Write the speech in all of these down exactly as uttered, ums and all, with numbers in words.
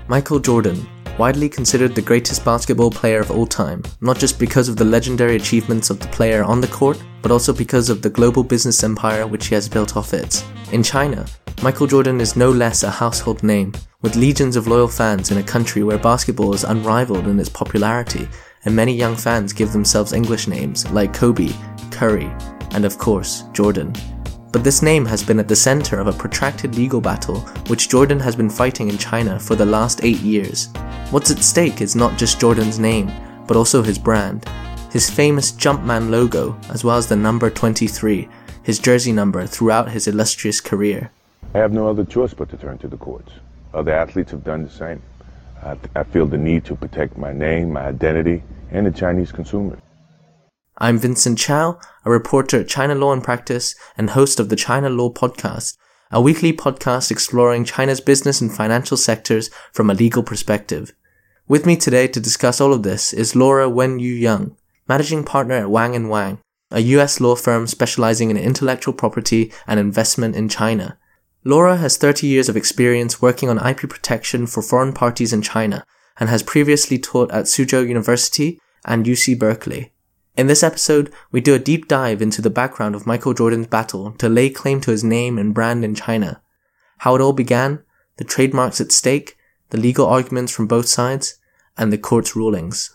Michael Jordan, widely considered the greatest basketball player of all time, not just because of the legendary achievements of the player on the court, but also because of the global business empire which he has built off it. In China, Michael Jordan is no less a household name, with legions of loyal fans in a country where basketball is unrivaled in its popularity, and many young fans give themselves English names like Kobe, Curry, and of course, Jordan. But this name has been at the center of a protracted legal battle which Jordan has been fighting in China for the last eight years. What's at stake is not just Jordan's name, but also his brand. His famous Jumpman logo, as well as the number twenty-three, his jersey number throughout his illustrious career. I have no other choice but to turn to the courts. Other athletes have done the same. I, I feel the need to protect my name, my identity, and the Chinese consumer. I'm Vincent Chow, a reporter at China Law in Practice and host of the China Law Podcast, a weekly podcast exploring China's business and financial sectors from a legal perspective. With me today to discuss all of this is Laura Wen-Yu Young, managing partner at Wang and Wang, a U S law firm specializing in intellectual property and investment in China. Laura has thirty years of experience working on I P protection for foreign parties in China and has previously taught at Suzhou University and U C Berkeley. In this episode, we do a deep dive into the background of Michael Jordan's battle to lay claim to his name and brand in China, how it all began, the trademarks at stake, the legal arguments from both sides, and the court's rulings.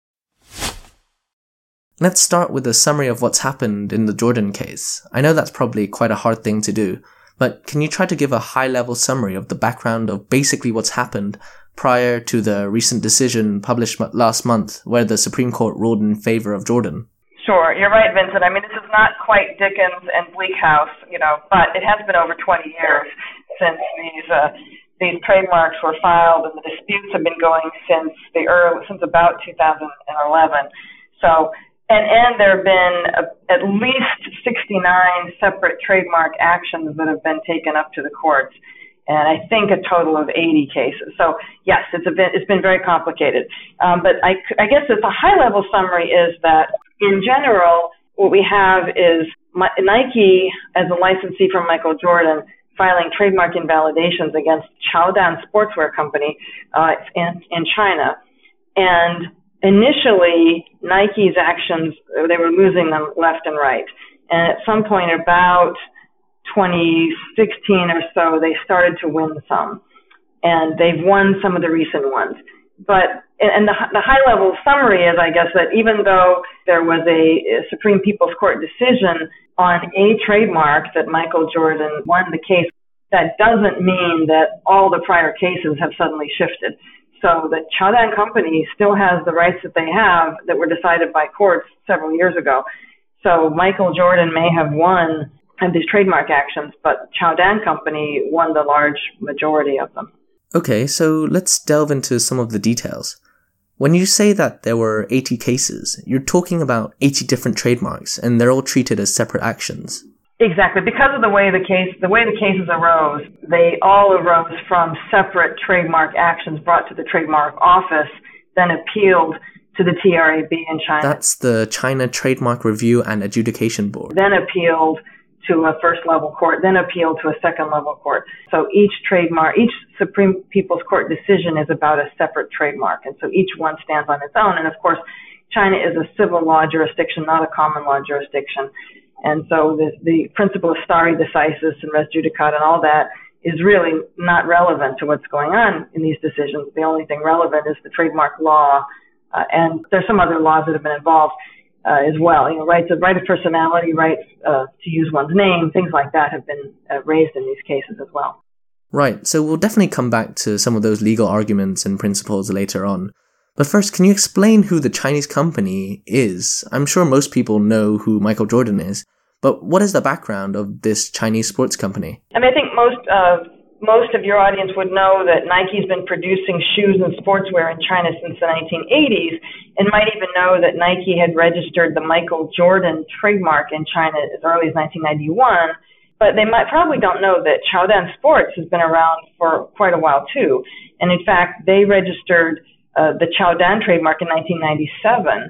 Let's start with a summary of what's happened in the Jordan case. I know that's probably quite a hard thing to do, but can you try to give a high-level summary of the background of basically what's happened prior to the recent decision published last month where the Supreme Court ruled in favor of Jordan? Sure, you're right, Vincent. I mean, this is not quite Dickens and Bleak House, you know, but it has been over twenty years since these uh, these trademarks were filed, and the disputes have been going since the early, since about two thousand eleven. So, and and there have been a, at least sixty-nine separate trademark actions that have been taken up to the courts, and I think a total of eighty cases. So yes, it's a bit, it's been very complicated. Um, but I, I guess it's a high-level summary is that in general, what we have is my, Nike as a licensee from Michael Jordan filing trademark invalidations against Chaodan Sportswear Company uh, in, in China. And initially, Nike's actions, they were losing them left and right. And at some point about twenty sixteen or so, they started to win some, and they've won some of the recent ones. But and the, the high-level summary is, I guess, that even though there was a, a Supreme People's Court decision on a trademark that Michael Jordan won the case, that doesn't mean that all the prior cases have suddenly shifted. So the Chaodan Company still has the rights that they have that were decided by courts several years ago. So Michael Jordan may have won and these trademark actions, but Chaodan Company won the large majority of them. Okay, so let's delve into some of the details. When you say that there were eighty cases, you're talking about eighty different trademarks, and they're all treated as separate actions. Exactly. Because of the way the case, the way the cases arose, they all arose from separate trademark actions brought to the trademark office, then appealed to the T R A B in China. That's the China Trademark Review and Adjudication Board. Then appealed to a first level court, then appealed to a second level court. So each trademark, each Supreme People's Court decision is about a separate trademark. And so each one stands on its own. And of course, China is a civil law jurisdiction, not a common law jurisdiction. And so the, the principle of stare decisis and res judicata and all that is really not relevant to what's going on in these decisions. The only thing relevant is the trademark law, uh, and there's some other laws that have been involved uh, as well. You know, rights of right of personality, rights uh, to use one's name, things like that have been uh, raised in these cases as well. Right. So we'll definitely come back to some of those legal arguments and principles later on. But first, can you explain who the Chinese company is? I'm sure most people know who Michael Jordan is, but what is the background of this Chinese sports company? I mean, I think most uh, most of your audience would know that Nike's been producing shoes and sportswear in China since the nineteen eighties, and might even know that Nike had registered the Michael Jordan trademark in China as early as nineteen ninety-one. But they might probably don't know that Chaodan Sports has been around for quite a while too. And in fact, they registered uh, the Chaodan trademark in nineteen ninety-seven.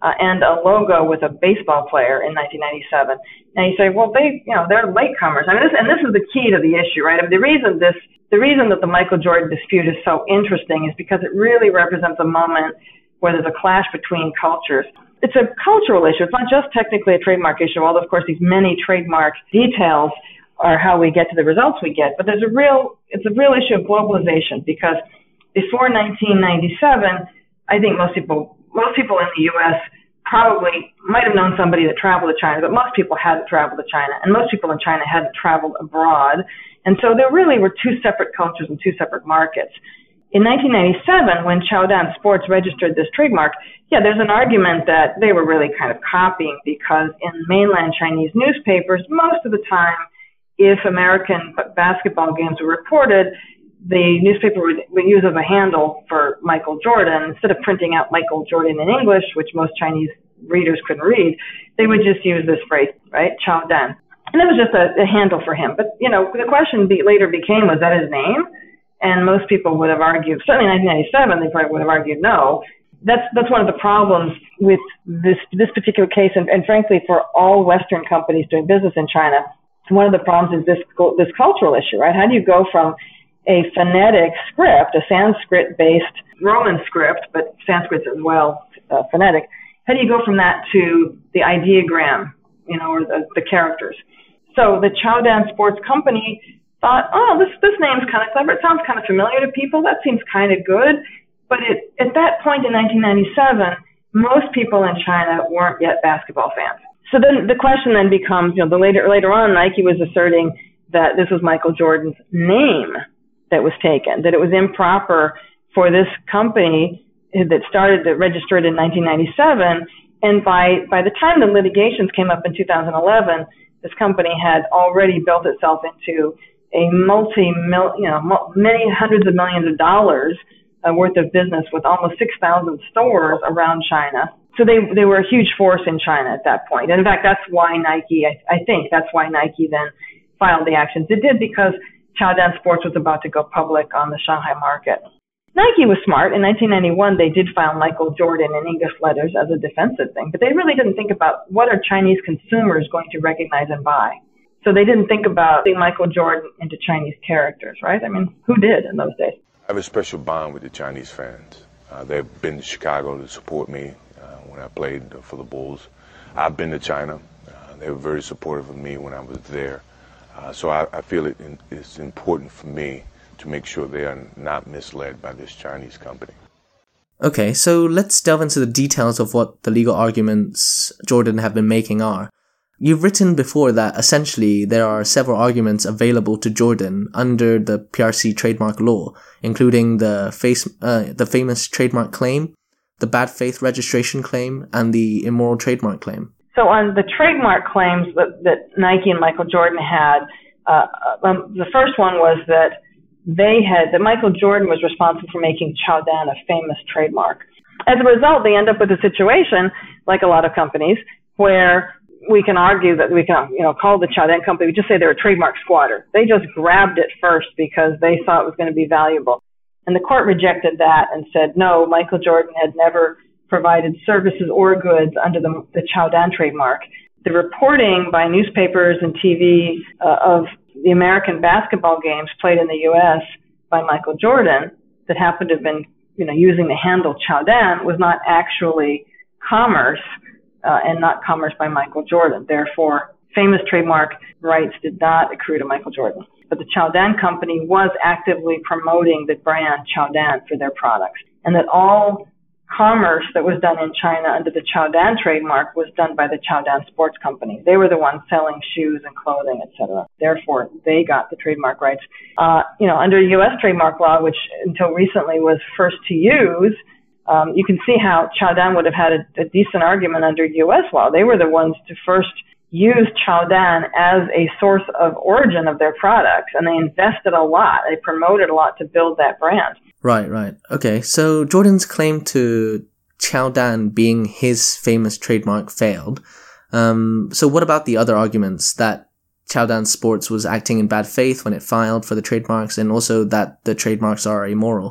uh, and a logo with a baseball player in nineteen ninety-seven. And you say, well, they, you know, they're latecomers. I mean, this, and this is the key to the issue, right? I mean, the reason this, the reason that the Michael Jordan dispute is so interesting is because it really represents a moment where there's a clash between cultures. It's a cultural issue. It's not just technically a trademark issue, although, of course, these many trademark details are how we get to the results we get. But there's a real, it's a real issue of globalization, because before nineteen ninety-seven, I think most people, most people in the U S probably might have known somebody that traveled to China, but most people hadn't traveled to China, and most people in China hadn't traveled abroad. And so there really were two separate cultures and two separate markets. In nineteen ninety-seven, when Chaodan Sports registered this trademark, yeah, there's an argument that they were really kind of copying, because in mainland Chinese newspapers, most of the time, if American basketball games were reported, the newspaper would, would use as a handle for Michael Jordan, instead of printing out Michael Jordan in English, which most Chinese readers couldn't read, they would just use this phrase, right, Chaodan. And it was just a, a handle for him. But, you know, the question be, later became, was that his name? And most people would have argued, certainly in nineteen ninety-seven, they probably would have argued no. That's that's one of the problems with this this particular case, and, and frankly, for all Western companies doing business in China, one of the problems is this this cultural issue, right? How do you go from a phonetic script, a Sanskrit-based Roman script, but Sanskrit's as well uh, phonetic, how do you go from that to the ideogram, you know, or the, the characters? So the Chaodan Sports Company thought, oh, this this name's kind of clever. It sounds kind of familiar to people. That seems kind of good. But it, at that point in nineteen ninety-seven, most people in China weren't yet basketball fans. So then the question then becomes, you know, the later later on, Nike was asserting that this was Michael Jordan's name that was taken, that it was improper for this company that started that registered in nineteen ninety-seven, and by by the time the litigations came up in two thousand eleven, this company had already built itself into a multi, you know, many hundreds of millions of dollars uh, worth of business with almost six thousand stores around China. So they they were a huge force in China at that point. And in fact, that's why Nike, I, I think that's why Nike then filed the actions it did, because Chaodan Sports was about to go public on the Shanghai market. Nike was smart. In nineteen ninety-one, they did file Michael Jordan in English letters as a defensive thing, but they really didn't think about what are Chinese consumers going to recognize and buy. So they didn't think about putting Michael Jordan into Chinese characters, right? I mean, who did in those days? I have a special bond with the Chinese fans. Uh, they've been to Chicago to support me uh, when I played for the Bulls. I've been to China. Uh, they were very supportive of me when I was there. Uh, so I, I feel it in, it's important for me to make sure they are not misled by this Chinese company. Okay, so let's delve into the details of what the legal arguments Jordan have been making are. You've written before that essentially there are several arguments available to Jordan under the P R C trademark law, including the face, uh, the famous trademark claim, the bad faith registration claim, and the immoral trademark claim. So on the trademark claims that, that Nike and Michael Jordan had, uh, um, the first one was that they had, that Michael Jordan was responsible for making Chaodan a famous trademark. As a result, they end up with a situation, like a lot of companies, where we can argue that we can, you know, call the Chaodan company, we just say they're a trademark squatter. They just grabbed it first because they thought it was going to be valuable. And the court rejected that and said, no, Michael Jordan had never provided services or goods under the, the Chaodan trademark. The reporting by newspapers and T V uh, of the American basketball games played in the U S by Michael Jordan that happened to have been, you know, using the handle Chaodan was not actually commerce uh, and not commerce by Michael Jordan. Therefore, famous trademark rights did not accrue to Michael Jordan. But the Chaodan company was actively promoting the brand Chaodan for their products, and that all commerce that was done in China under the Chaodan trademark was done by the Chaodan Sports Company. They were the ones selling shoes and clothing, et cetera. Therefore, they got the trademark rights. Uh, you know, under U S trademark law, which until recently was first to use, um, you can see how Chaodan would have had a, a decent argument under U S law. They were the ones to first use Chaodan as a source of origin of their products, and they invested a lot. They promoted a lot to build that brand. Right, right. Okay, so Jordan's claim to Chaodan being his famous trademark failed. Um, so what about the other arguments that Chaodan Sports was acting in bad faith when it filed for the trademarks, and also that the trademarks are immoral?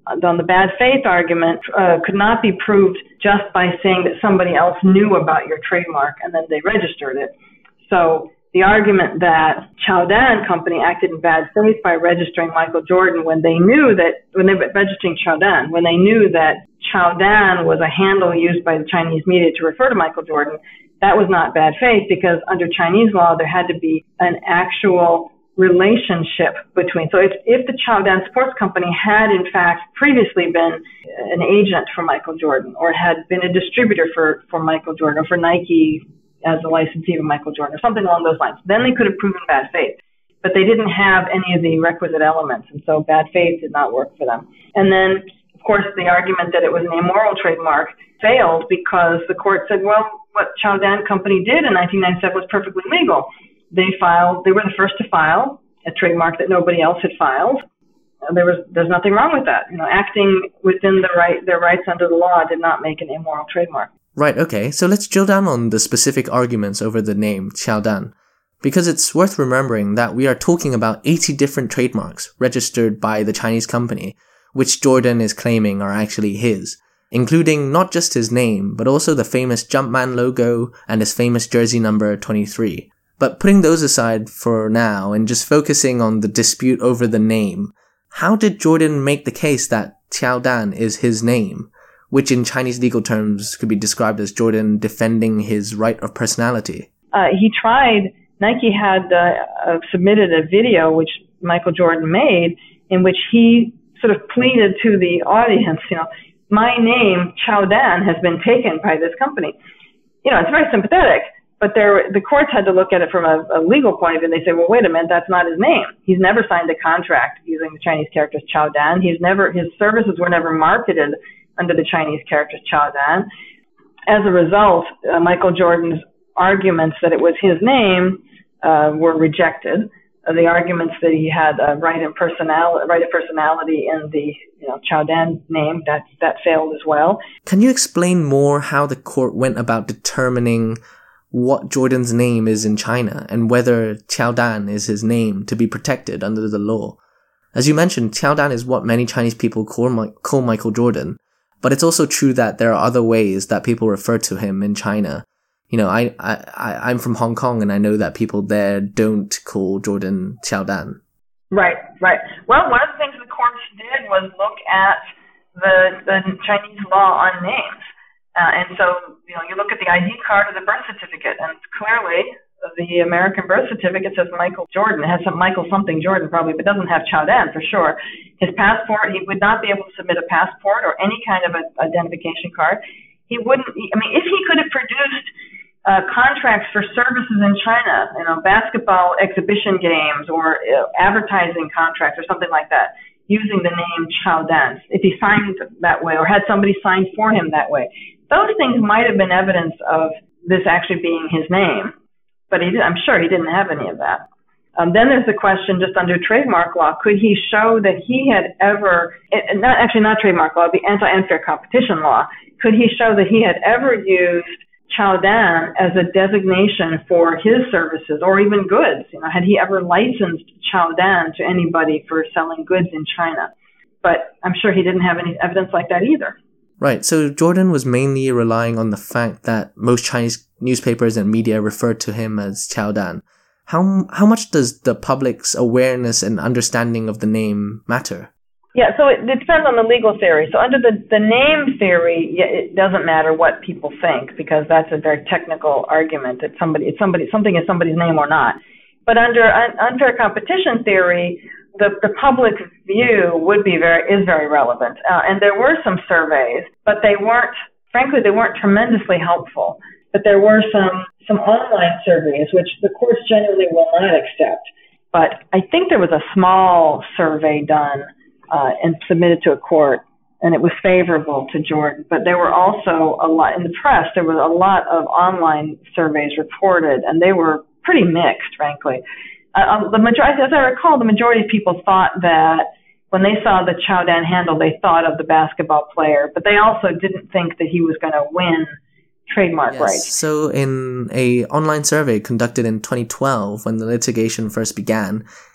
on the bad faith argument uh, could not be proved just by saying that somebody else knew about your trademark and then they registered it. So the argument that Chaodan Company acted in bad faith by registering Michael Jordan when they knew that, when they were registering Chaodan, when they knew that Chaodan was a handle used by the Chinese media to refer to Michael Jordan, that was not bad faith because under Chinese law there had to be an actual relationship between. So if, if the Chaodan Sports Company had in fact previously been an agent for Michael Jordan or had been a distributor for, for Michael Jordan or for Nike as a licensee of Michael Jordan or something along those lines, then they could have proven bad faith. But they didn't have any of the requisite elements, and so bad faith did not work for them. And then, of course, the argument that it was an immoral trademark failed because the court said, well, what Chaodan Company did in nineteen ninety-seven was perfectly legal. They filed, they were the first to file a trademark that nobody else had filed. Uh, there was, there's nothing wrong with that. You know, acting within the right, their rights under the law did not make an immoral trademark. Right, okay. So let's drill down on the specific arguments over the name Chaodan, because it's worth remembering that we are talking about eighty different trademarks registered by the Chinese company, which Jordan is claiming are actually his, including not just his name, but also the famous Jumpman logo and his famous jersey number twenty-three. But putting those aside for now and just focusing on the dispute over the name, how did Jordan make the case that Chaodan is his name, which in Chinese legal terms could be described as Jordan defending his right of personality? Uh, he tried, Nike had uh, uh, submitted a video which Michael Jordan made in which he sort of pleaded to the audience, you know, my name, Chaodan, has been taken by this company. You know, it's very sympathetic. But there, the courts had to look at it from a, a legal point of view. They say, well, wait a minute, that's not his name. He's never signed a contract using the Chinese characters Chaodan. He's never, his services were never marketed under the Chinese characters Chaodan. As a result, uh, Michael Jordan's arguments that it was his name uh, were rejected. Uh, the arguments that he had a right of personality, right of personality in the you know Chaodan name, that that failed as well. Can you explain more how the court went about determining what Jordan's name is in China and whether Chaodan is his name to be protected under the law? As you mentioned, Chaodan is what many Chinese people call, My- call Michael Jordan, but it's also true that there are other ways that people refer to him in China. You know, I, I, I'm from Hong Kong and I know that people there don't call Jordan Chaodan. Right, right. Well, one of the things the courts did was look at the, the Chinese law on names. Uh, and so, you know, you look at the I D card or the birth certificate, and clearly the American birth certificate says Michael Jordan. It has some Michael something Jordan probably, but doesn't have Chaodan for sure. His passport, he would not be able to submit a passport or any kind of a identification card. He wouldn't, I mean, if he could have produced uh, contracts for services in China, you know, basketball exhibition games or uh, advertising contracts or something like that, using the name Chaodan, if he signed that way or had somebody sign for him that way, those things might have been evidence of this actually being his name, but he did, I'm sure he didn't have any of that. Um, then there's the question, just under trademark law, could he show that he had ever, it, not actually not trademark law, the anti-unfair competition law, could he show that he had ever used Chaodan as a designation for his services or even goods? You know, had he ever licensed Chaodan to anybody for selling goods in China? But I'm sure he didn't have any evidence like that either. Right, so Jordan was mainly relying on the fact that most Chinese newspapers and media referred to him as Chaodan. How how much does the public's awareness and understanding of the name matter? Yeah, so it, it depends on the legal theory. So under the, the name theory, yeah, it doesn't matter what people think because that's a very technical argument that somebody, it's somebody, something is somebody's name or not. But under un, unfair competition theory, the, the public view would be very, is very relevant. Uh, and there were some surveys, but they weren't, frankly, they weren't tremendously helpful. But there were some, some online surveys, which the courts generally will not accept. But I think there was a small survey done uh, and submitted to a court, and it was favorable to Jordan. But there were also a lot, in the press, there was a lot of online surveys reported, and they were pretty mixed, frankly. Uh, the majority, as I recall, the majority of people thought that when they saw the Chaodan handle, they thought of the basketball player, but they also didn't think that he was going to win trademark yes. rights. So in a online survey conducted in twenty twelve, when the litigation first began,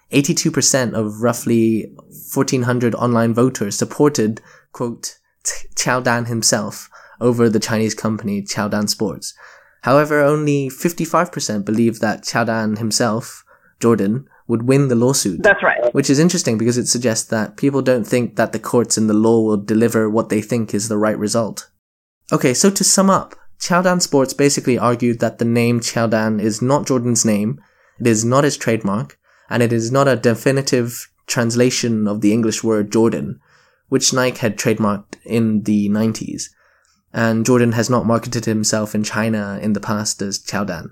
eighty-two percent of roughly fourteen hundred online voters supported, quote, Qiaodan himself over the Chinese company Qiaodan Sports. However, only fifty-five percent believe that Qiaodan himself, Jordan, would win the lawsuit. That's right. Which is interesting because it suggests that people don't think that the courts and the law will deliver what they think is the right result. Okay, so to sum up, Qiaodan Sports basically argued that the name Qiaodan is not Jordan's name, it is not his trademark, and it is not a definitive translation of the English word Jordan, which Nike had trademarked in the nineties. And Jordan has not marketed himself in China in the past as Qiaodan.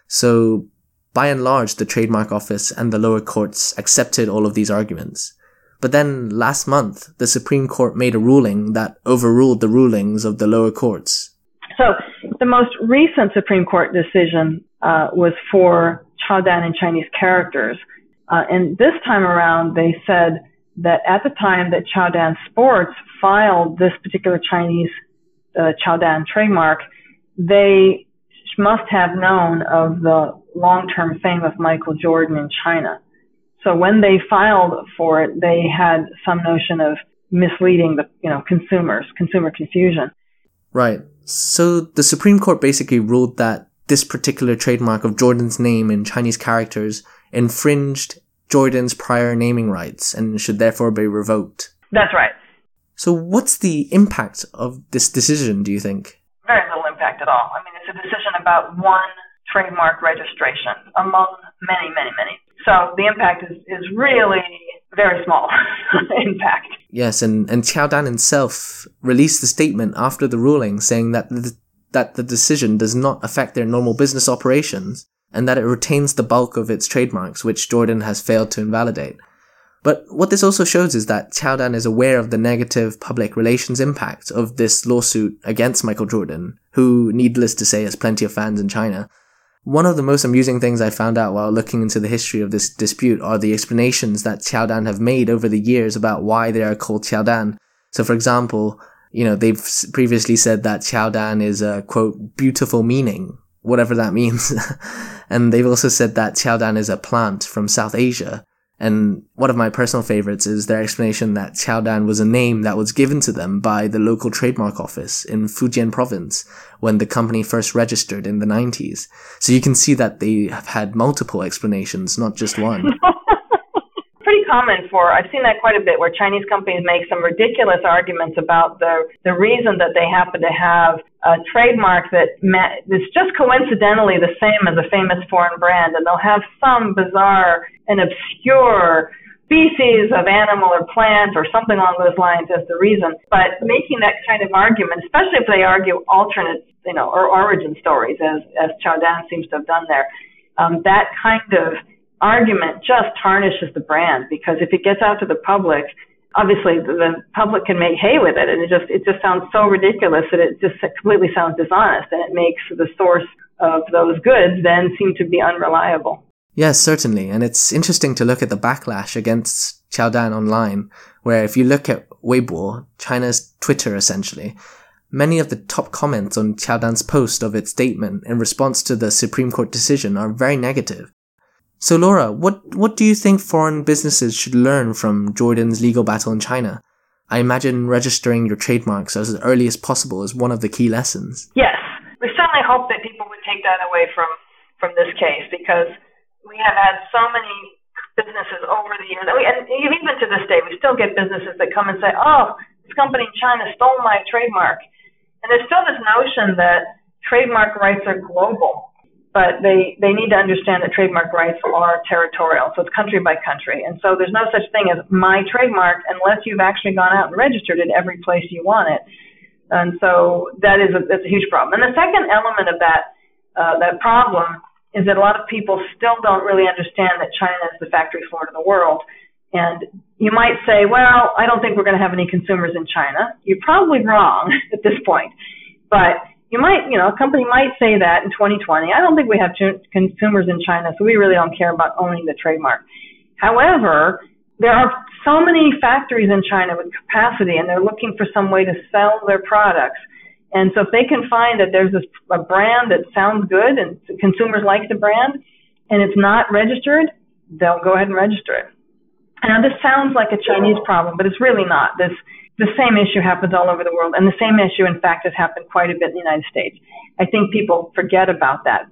So, by and large, the trademark office and the lower courts accepted all of these arguments. But then, last month, the Supreme Court made a ruling that overruled the rulings of the lower courts. So, the most recent Supreme Court decision uh, was for Qiaodan in Chinese characters. Uh, and this time around, they said that at the time that Qiaodan Sports filed this particular Chinese uh, Qiaodan trademark, they must have known of the long-term fame of Michael Jordan in China. So when they filed for it, they had some notion of misleading the, you know, consumers, consumer confusion. Right. So the Supreme Court basically ruled that this particular trademark of Jordan's name in Chinese characters infringed Jordan's prior naming rights and should therefore be revoked. That's right. So what's the impact of this decision, do you think? Very little impact at all. I mean, it's a decision about one trademark registration among many, many, many. So the impact is, is really very small impact. Yes, and, and Qiaodan himself released a statement after the ruling saying that the, that the decision does not affect their normal business operations and that it retains the bulk of its trademarks, which Jordan has failed to invalidate. But what this also shows is that Qiaodan is aware of the negative public relations impact of this lawsuit against Michael Jordan, who, needless to say, has plenty of fans in China. One of the most amusing things I found out while looking into the history of this dispute are the explanations that Qiaodan have made over the years about why they are called Qiaodan. So for example, you know, they've previously said that Qiaodan is a, quote, beautiful meaning, whatever that means. And they've also said that Qiaodan is a plant from South Asia. And one of my personal favorites is their explanation that Qiaodan was a name that was given to them by the local trademark office in Fujian province when the company first registered in the nineties. So you can see that they have had multiple explanations, not just one. Pretty common for, I've seen that quite a bit, where Chinese companies make some ridiculous arguments about the the reason that they happen to have a trademark that ma- is just coincidentally the same as a famous foreign brand, and they'll have some bizarre and obscure species of animal or plant or something along those lines as the reason. But making that kind of argument, especially if they argue alternate, you know, or origin stories, as as Qiaodan seems to have done there, um, that kind of argument just tarnishes the brand, because if it gets out to the public, obviously the, the public can make hay with it, and it just it just sounds so ridiculous that it just completely sounds dishonest, and it makes the source of those goods then seem to be unreliable. Yes, certainly. And it's interesting to look at the backlash against Qiaodan online, where if you look at Weibo, China's Twitter essentially, many of the top comments on Qiaodan's post of its statement in response to the Supreme Court decision are very negative. So Laura, what, what do you think foreign businesses should learn from Jordan's legal battle in China? I imagine registering your trademarks as early as possible is one of the key lessons. Yes. We certainly hope that people would take that away from, from this case, because we have had so many businesses over the years, and, we, and even to this day, we still get businesses that come and say, oh, this company in China stole my trademark. And there's still this notion that trademark rights are global, but they, they need to understand that trademark rights are territorial, so it's country by country. And so there's no such thing as my trademark unless you've actually gone out and registered it every place you want it. And so that is a, that's a huge problem. And the second element of that, uh, that problem is that a lot of people still don't really understand that China is the factory floor to the world. And you might say, well, I don't think we're going to have any consumers in China. You're probably wrong at this point. But you might, you know, a company might say that in twenty twenty. I don't think we have ch- consumers in China, so we really don't care about owning the trademark. However, there are so many factories in China with capacity, and they're looking for some way to sell their products. And so if they can find that there's this, a brand that sounds good and consumers like the brand and it's not registered, they'll go ahead and register it. Now, this sounds like a Chinese problem, but it's really not. This the same issue happens all over the world, and the same issue, in fact, has happened quite a bit in the United States. I think people forget about that.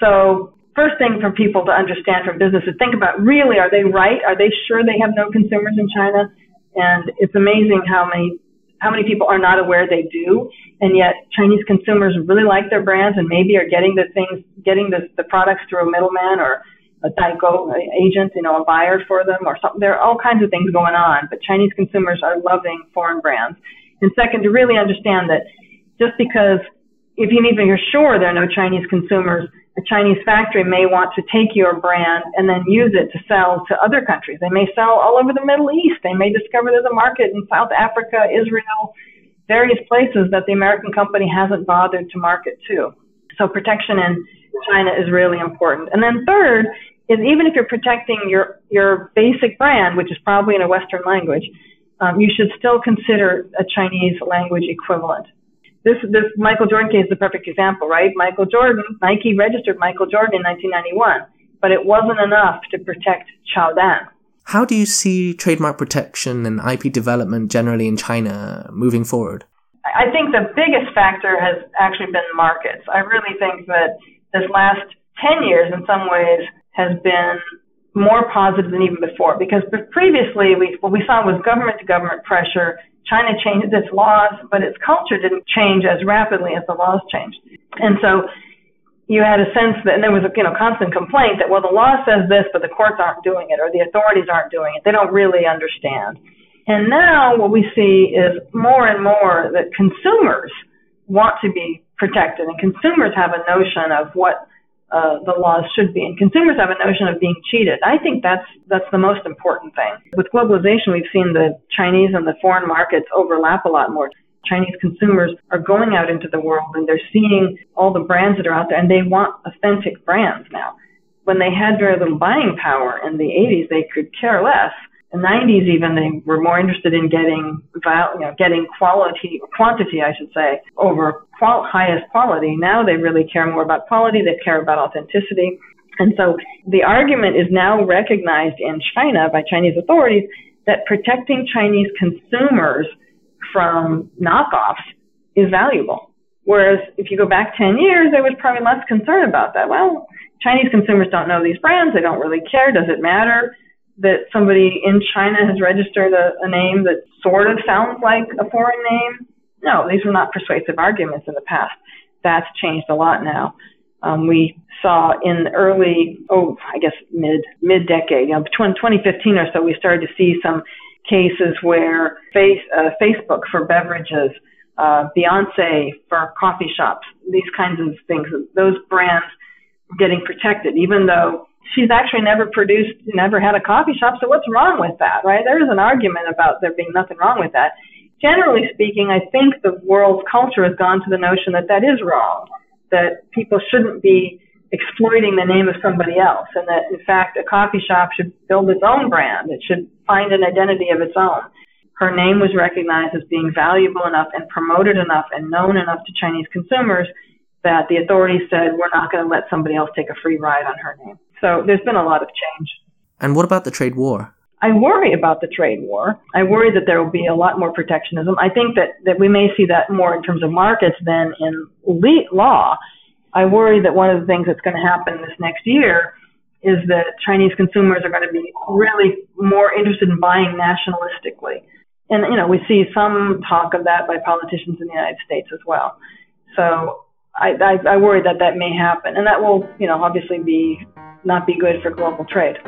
So first thing for people to understand from business is think about, really, are they right? Are they sure they have no consumers in China? And it's amazing how many how many people are not aware they do, and yet Chinese consumers really like their brands and maybe are getting the things, getting the, the products through a middleman or a daigou agent, you know, a buyer for them or something. There are all kinds of things going on, but Chinese consumers are loving foreign brands. And second, to really understand that just because if you even you're sure there are no Chinese consumers, a Chinese factory may want to take your brand and then use it to sell to other countries. They may sell all over the Middle East. They may discover there's a market in South Africa, Israel, various places that the American company hasn't bothered to market to. So protection in China is really important. And then third is even if you're protecting your, your basic brand, which is probably in a Western language, um, you should still consider a Chinese language equivalent. This, this Michael Jordan case is the perfect example, right? Michael Jordan, Nike registered Michael Jordan in nineteen ninety-one, but it wasn't enough to protect Chaodan. How do you see trademark protection and I P development generally in China moving forward? I think the biggest factor has actually been markets. I really think that this last ten years in some ways has been more positive than even before, because previously we, what we saw was government-to-government pressure. China changed its laws, but its culture didn't change as rapidly as the laws changed. And so you had a sense that, and there was a you know constant complaint that, well, the law says this, but the courts aren't doing it, or the authorities aren't doing it. They don't really understand. And now what we see is more and more that consumers want to be protected, and consumers have a notion of what Uh, the laws should be, and consumers have a notion of being cheated. I think that's that's the most important thing. With globalization, we've seen the Chinese and the foreign markets overlap a lot more. Chinese consumers are going out into the world and they're seeing all the brands that are out there, and they want authentic brands now. When they had very little buying power in the eighties, they could care less. In the nineties even, they were more interested in getting, you know, getting quality, quantity, I should say, over qual- highest quality. Now they really care more about quality. They care about authenticity. And so the argument is now recognized in China by Chinese authorities that protecting Chinese consumers from knockoffs is valuable. Whereas if you go back ten years, there was probably less concern about that. Well, Chinese consumers don't know these brands. They don't really care. Does it matter that somebody in China has registered a, a name that sort of sounds like a foreign name? No, these were not persuasive arguments in the past. That's changed a lot now. Um, we saw in early, oh, I guess mid, mid-decade, you know, between twenty fifteen or so, we started to see some cases where face, uh, Facebook for beverages, uh, Beyonce for coffee shops, these kinds of things, those brands getting protected, even though she's actually never produced, never had a coffee shop, so what's wrong with that, right? There is an argument about there being nothing wrong with that. Generally speaking, I think the world's culture has gone to the notion that that is wrong, that people shouldn't be exploiting the name of somebody else, and that, in fact, a coffee shop should build its own brand. It should find an identity of its own. Her name was recognized as being valuable enough and promoted enough and known enough to Chinese consumers that the authorities said, we're not going to let somebody else take a free ride on her name. So there's been a lot of change. And what about the trade war? I worry about the trade war. I worry that there will be a lot more protectionism. I think that, that we may see that more in terms of markets than in law. I worry that one of the things that's going to happen this next year is that Chinese consumers are going to be really more interested in buying nationalistically. And, you know, we see some talk of that by politicians in the United States as well. So I, I, I worry that that may happen. And that will, you know, obviously be not be good for global trade.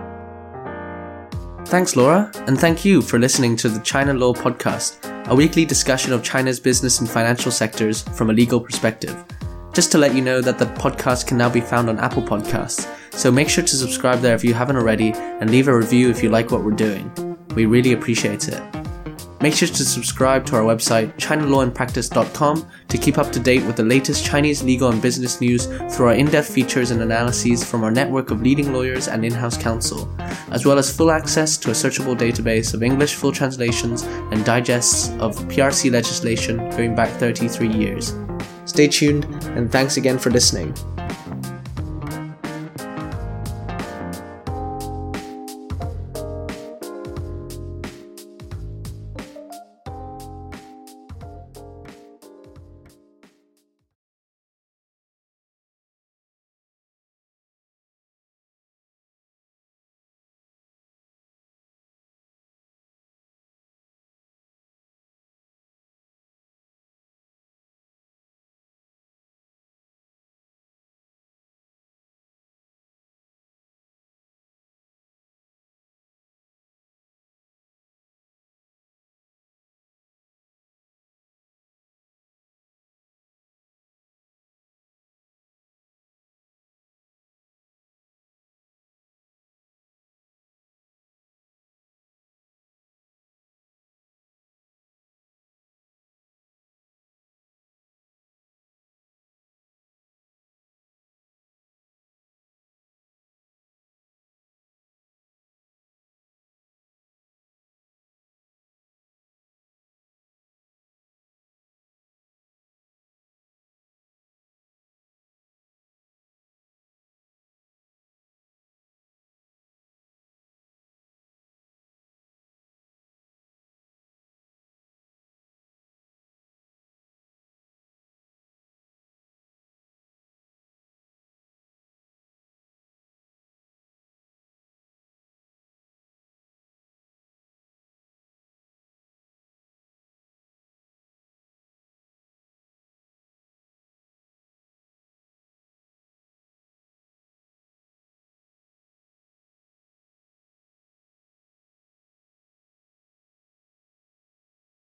Thanks, Laura, and thank you for listening to the China Law Podcast, a weekly discussion of China's business and financial sectors from a legal perspective. Just to let you know that the podcast can now be found on Apple Podcasts, so make sure to subscribe there if you haven't already, and leave a review if you like what we're doing. We really appreciate it. Make sure to subscribe to our website, china law and practice dot com, to keep up to date with the latest Chinese legal and business news through our in-depth features and analyses from our network of leading lawyers and in-house counsel, as well as full access to a searchable database of English full translations and digests of P R C legislation going back thirty-three years. Stay tuned, and thanks again for listening.